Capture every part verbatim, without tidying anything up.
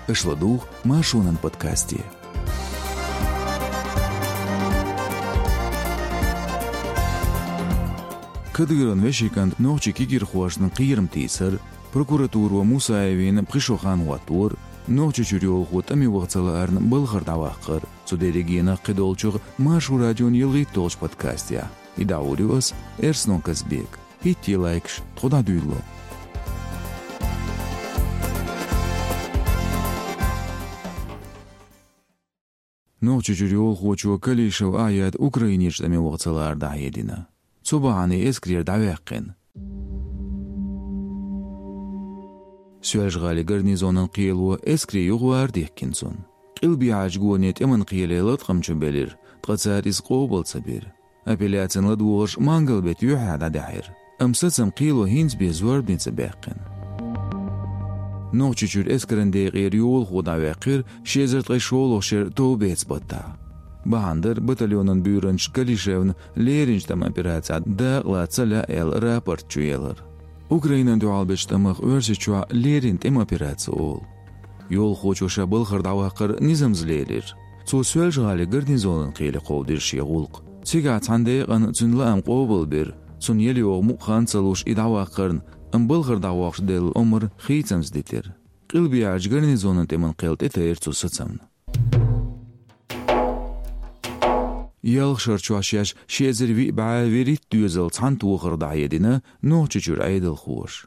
Ишладух Машунан подкасте. Кадыран вешиканд нохчи кигир хуашнан қиырым тейсір, прокуратура Мусаевин пришохан ватур, нохчи чурьол хут ами вағцаларн былғыр даваққыр, судерегина қидолчуғ Машу радион елғи толш подкасте. И дауриос Эрснон Казбек. Хитти лайкш, туда дуйло. Нохчи чурьол хучу калишев аяд Украиниш ами вағцалар дайедина. Цубааны эскрер давяққин. Сюэжғали гарнизонын қиылуы эскри юғуар деккинсон. Қилби ажгуанет эмін қиылелат қамчу белір, тқацар изқо болса бір. Апелляцин ладуғыш мангал бет юхада дайыр. Амсацам қиылу хинц безуар бенца бәққин. Нохчичур эскренде ғир юл худа вәқір, шезірт ғайшол оқшыр тоу бец бата. Бахандыр батальонын бүйрінч калишевн леринчтам операция дағла цаля әл рапорт чуелыр. Украинан дуалбештамық өрсі чуа леринт эм операция ол. Йол хочуша бұлғыр давақыр низамзлерір. Цу сөл жғали гарнизонын қейлі қовдыр шеғулқ. Сига цандайған цүнлі әм қобыл бір. Цун елі оғ мұққан цалуш и давақырын әм бұлғыр давақш дел омыр хейтсамздетер. Қилби аж гарнизонын темін қелт етер цу сыцамны. Ялшар чуашяш шезерви баверит дюзел цанту хырдаедина нохчичур айдыл хуш.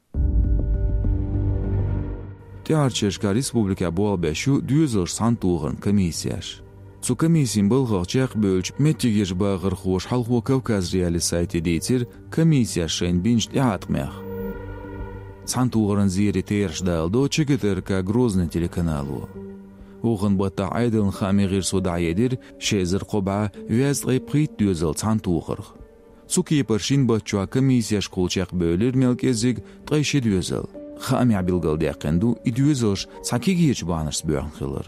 Тиарчешка республика буалбешу дюзел сантугын комиссияш. Цу комиссиин былгачак бөлч меттигеш багыр хуш халху Кавказ реали сайты дейтер комиссия шен бинч ятмях. Цантугын зири терш далдо чекетерка Грозный телеканалу. Оғын бата айдылын хамиғир суда едір, шезір қоба вәз ғайпқит дюзел цантуғырғ. Цуки паршин батчуа комиссияш қолчақ бөлір мелкезік тғайши дюзел. Хами абилгал дяқынду и дюзелш цакигеч баныш бөғін қылыр.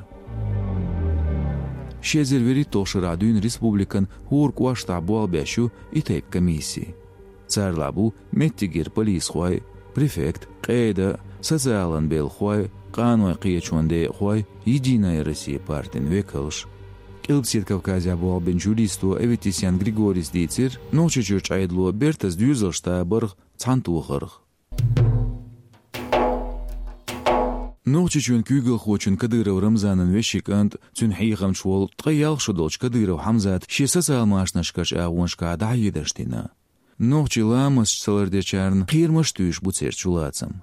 Шезір верит тоқшыра дүйін республикан хурк уашта буалбяшу и тейп комиссии. Царлабу меттигир полис хуай, префект, қейда, социалан бел хуай, Қануай қиячуанде хуай Единая Россия партин векалш. Килпсет Кавказя буалбен жюристу Эветисян Григорис дейцер, ночи чурч айдлуа бертас дюзелшта бырг цантуғырг. Ночи чуан кюгл хочун Кадыров Рамзанын вешикант цун хейхам чуол тқаялшы долч Кадыров Хамзат шесаса алмашнашкаш ағуаншка дайедаштина. Ночи ламас чсалардечарн қирмаш түйш буцер чулацам.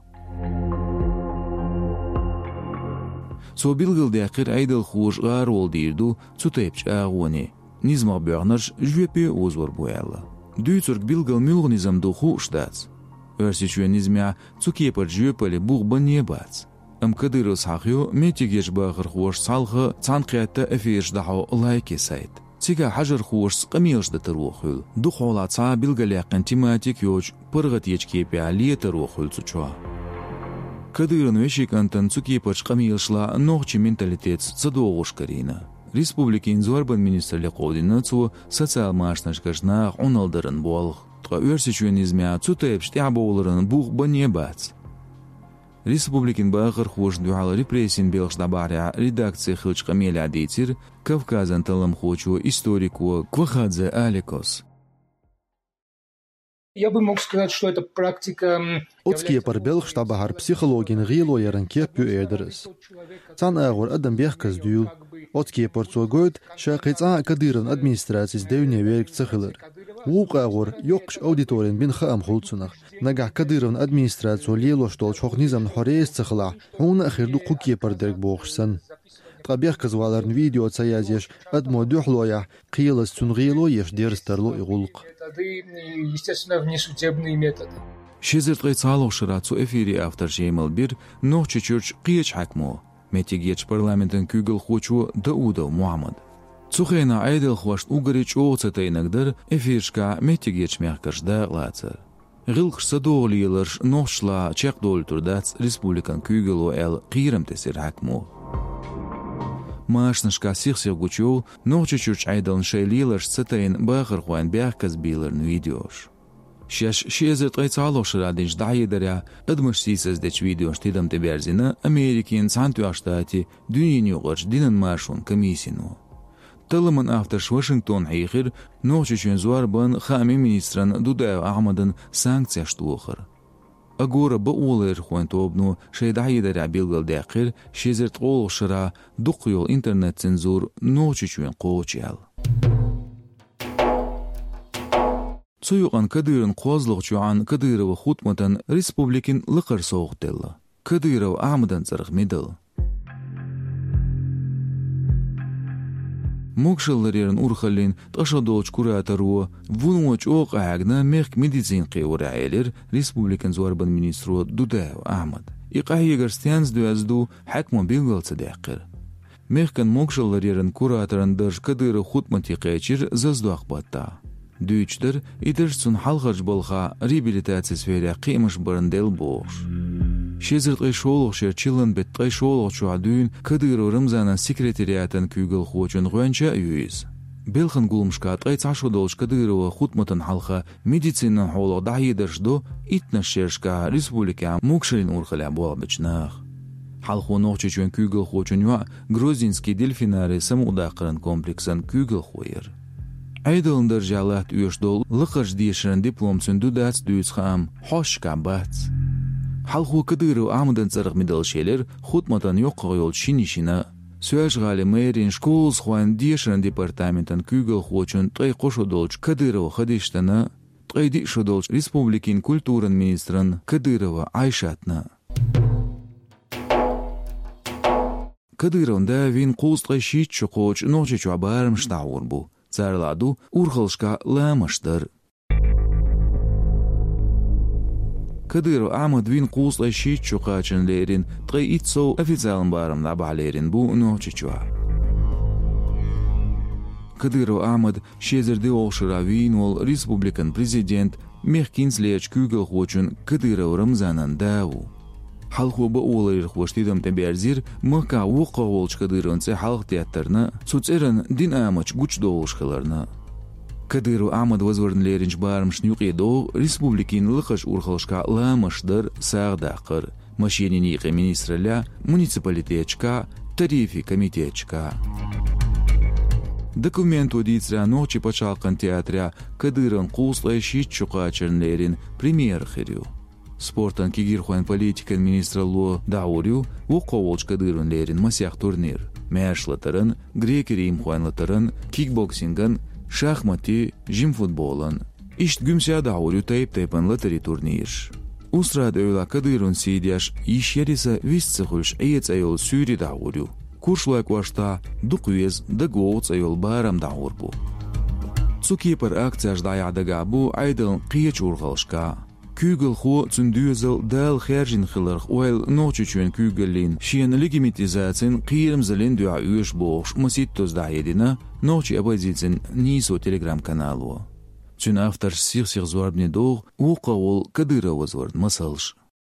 Со билгыл дәқір айдыл хуш ғар ол дейрду цутепч ағуаны. Низмақ бәғнарш жвепе озвар буялы. Дүйцұрк билгыл мүлғы низамду ху штац. Өрсичуен низмя цукепар жвепалі бұғба не бац. Ам Кадыров сақио метигеш бағыр хуш салғы цанқиятта эфирш даху лайке сайт. Цига хажыр хуш қамилшды тыруғыл. Дұқола ца билгіляқын тематик йоч пырғат ечкепе алие тыруғыл цучуа. Кадырын вешикантан цукипач қамилшла нохчи менталитет цадоғуш карина. Республикин зорбан министрлі қодина цу социал машнашкашнақ оналдырын болғ. Тқа өрсичуен измя цутепш тяболырын бұғба не бац. Республикин бағыр хуш дуғалы репрессин белшда баря редакция хылч қамеля дейтер Кавказан талым хочу историку Квахадзе Аликос. Я бы мог сказать, что это практика... Отские парбелх штабахар психологин гило яранке пюэдерес. Цан агур адам бехказ дюл. Отские парцуагоид шақица Кадырын администрации сдевне верк цехилер. Лук агур йокш аудиторин бин хаам хулцунах. Нагах Кадырын администрацию лело штол чох низам хорейс цехила. Он ахирду куки пардерк бохшсан. Табехказ валарн видео цаязеш адмо дюхлоя қиелас цунгило еш дерстарло игулк. Естественно, внесудебные методы. Шезерт цалох ширацу эфири автор жеймал бир нохчи чурч қиеч хакмо. Метигеч парламентен кюгл хочу Даудов Мухаммад. Цухейна айдел хвашт угарич оцета инагдыр эфиршка метигеч мягкашда лацар. Гилхш садолиеларш нохшла чек долтурдац республикан кюглу эл қирам тесер хакмо. Машнашка сихсих гучу нохчи чурч айдалн шейлилаш цетайн бахар хуан бяхказ билерн видеош. شش شیزر قیصالو شرادینش دعی دریا ادمش سیسز دچ ویدیوش تیدم تبرزینه امریکین سانتو اشتاتی دنیای قرش دینن مارشون کمیسینو. تلمن افترش واشنگتن حیخیر نوچشون زوار بان خامی مینیستران دودای احمدن سانکسیاش توخر. اگور با اولر خوان توبنو شیدعی دریا بیلگل داخل شیزر تقول شرا دقیول اینترنت سنزور نوچشون قوچیال. سويقان كديرن قوازلغ جوعان كدير وخوتمتن ريسبوبليكين لقر سوق دل كدير وعمدن زرغ ميدل موكشلريرن أورخلين تشادوج كوراترو فونوج أوق عقنا ميخ ميديزين قيور عيلر ريسبوبليكين زواربن مينيسترو دوداو أحمد إقاهي غرستيانز دوازدو حكم بيلغل صداقر ميخ كان موكشلريرن كوراترن درج كدير خوتمتي قيچير ززدو أخباتا Düçler idersun halğaj bolğa reabilitatsiya sfera qiymış barındel boğuş. Şezir qeşoluq şerçilin bet qeşoluq çuadün Kadyro Ramzanan sekretariatın kügül xoçun gönçe üyüz. Belxin gulmşkat qeçaşo dolş Kadyro xutmatan halqa meditsina holo dayederşdo itna şerşka respublika mukşelin urxala bolabçnaq. Halxo noqçun kügül xoçun va Grozinski delfinari samudaqran kompleksan kügül xoyer. Aydın derjalat üyeşdol lıqaj diyişren diplom sündüdats düyüzxam hoşka bats. Halxu Kadyro amdan zarıq midal şeyler xutmatan yoqqa yol şinişina söj gali merin şkolz xuan diyişren departamentan kügül xoçun tqay qoşodolç Kadyro xadiştana tqay dişodolç respublikin kulturan ministran Kadyro Ayşatna. Kadyronda vin qulstqay şiç çoqoç noqçı çuabarm ştawur bu. Царладу урхалшка ламаштар. Kadyro Ahmad vin qusla şiç çoqaçın lerin tqay itso ofitsialn barım nabalerin bu noçiçwa. Kadyro Ahmad şezirde olşura vin ol respublikan prezident mehkinslech kügül xoçun Kadyro Ramzanan davu. Halxu ba olayır xoştidam teberzir maka woqa olç Kadyronse halq teatrna suçeran din amaç guç doğuşqalarna. Kadyro Ahmad vazvernlerinç barmış nyuqido respublikin lıqaş urxalşka lamışdır sağdaqır maşinini ministrla municipalitetçka tarifi komitetçka. Документ удицра ночи почалкан театря Кадырон qusla şiç çoqaçınlerin premier xiriu. Sportan kigirxuan politikan ministrallu da'uriu u qovulç Kadyrönlerin masyax turnir, meşlatların, grekerim xuanlatların, kickboxingan, şahmati, jim futbolan. İşt gümsya da'uriu tayip taypan latari turnir. Usrad öyla Kadyrön sidyaş iş yerisa vistsıxulş ayets ayol süri da'uriu. Kurşlak vaşta duquyez dagoğuts ayol baram da'urbu. Tsukipar aktsiyaş dayadaga bu aydın qiyeç urğalşka. Kügel xo zündüzel dal xerjin xilırx oel noçuçuen kügelin şien legitimizatsin qiyrimzelin dua üyeş boğuş masittoz dayedina noçi abazitsin niso telegram kanalu. Çün aftar sir sir zorbni doğ u qawol Kadyrova zorn masalş.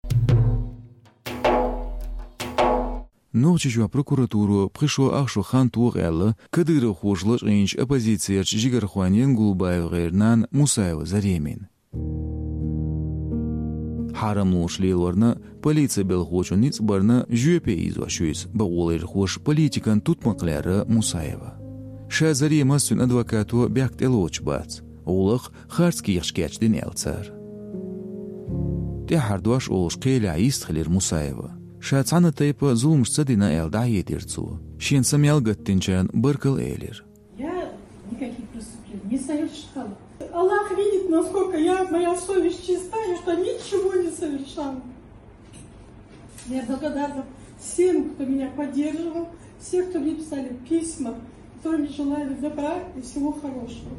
Noçuçua prokuraturu prišo axşo xan tuğalı Kadyrov xoşlış inç opozitsiyerç Jigarxuanen Gulbayev g'ernan Musayev Zaremin. Haramluş leylorna politsiya belxoçun nic barna jüpe izvaşuyuz ba olayr xoş politikan tutmaqları Musayeva. Şazari masün advokatu bakt eloç bats. Olaq xarski yaxşkeçdin eltsar. Te hardoş oluş qeyla istxilir Musayeva. Şatsana taypa zulmşsadina elda yedirtsu. Şen samyal gattinçan barkal elir. Я никаких преступлений не совершала. Аллах видит, насколько я, моя совесть чистая, что ничего не совершала. Я благодарна всем, кто меня поддерживал, всем, кто мне писали письма, которые мне желали добра и всего хорошего.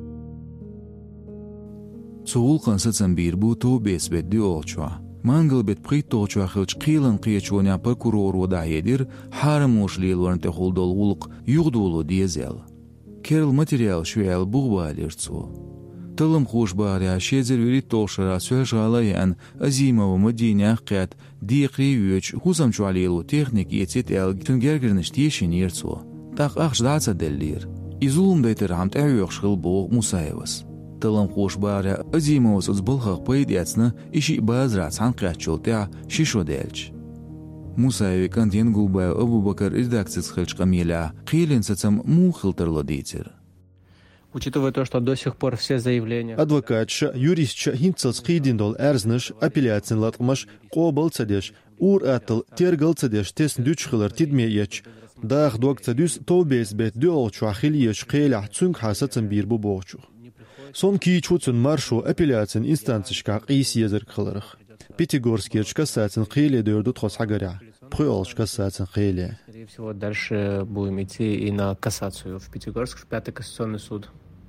Soğul qansatsan bir bu to besbeddi olçua. Mangal bet prit toçua xilç qilan qiyaçuanya prokuror wadayedir, haram oşlil warnte holdol ulq yuğdulu diyezel. Kerl material şüel buğbalertsu. Талым хуш баря шезер верит толшара сөжгалаян Азимова Мадиня қят диқри үч хузам чуалилу техник ецет эл түнгергерниш тешин ерцу. Так ах ждаца деллир. Изулум дейтер хамт әуеқшғыл боқ Мусаевас. تلم خوش باره ازیمه وسط بالخ پید یاتنا ایشی باز را عن قیچولتیا شیشو دیلچ. موسى كانت ينقل با أبو بكر редакцияс خلч قميلة قيلن سцам му хилтерлодитер. Учитывая то, что до сих пор все заявления... Адвокатша, юристша хинцels қидиндол әрзнеш, апелляцин латқмаш, қобыл цадеш, ур атыл, тергал цадеш, тесн дючхылар тидмеяч, дах дуак цадюс тобес бет дуолчу ахилиеш қейлях цунг хасацын бирбу боғчу. Сон кичуцын маршу апелляцин инстанцишка қис езір қылырық. Пятигорский кассацин қейле дөрді тхос хагаря. Пхуолш кассацин қейле. Скорее всего, дальше будем идти и на кассацию в Пятигорск, в Пятый кассационный суд.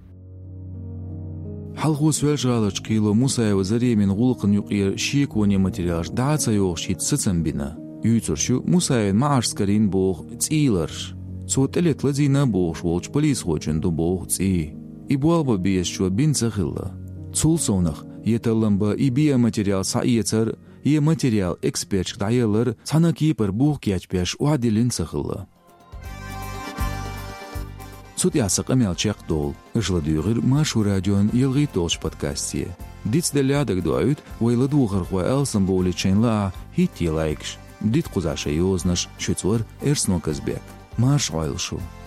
حلقو سؤال جغالش قيلو موسى وزري من غلق يقير شيك وني ماتريالش دعاتا يوغشيت ستسن بنا يوترشو موسى معاش سكرين بوغ تسيلرش صوت اليت لزينا بوغ شوالش بليس خوچندو بوغ تسي إبوالبا بيش شو بين سخلا تسول سونخ يتلنبا إبيا ماتريال سايتر يه ماتريال экспертش دايلر سانا كيبر بوغ كياج بيش وعدلين سخلا Суд ясак амел чек дол, жладюгер машу радион елги толш подкасте. Диц делядак дуают, вайла дугар хва элсам боли чейнла, хити лайкш. Дит кузаша йознаш, шуцвар эрсно казбек. Маш ойлшу.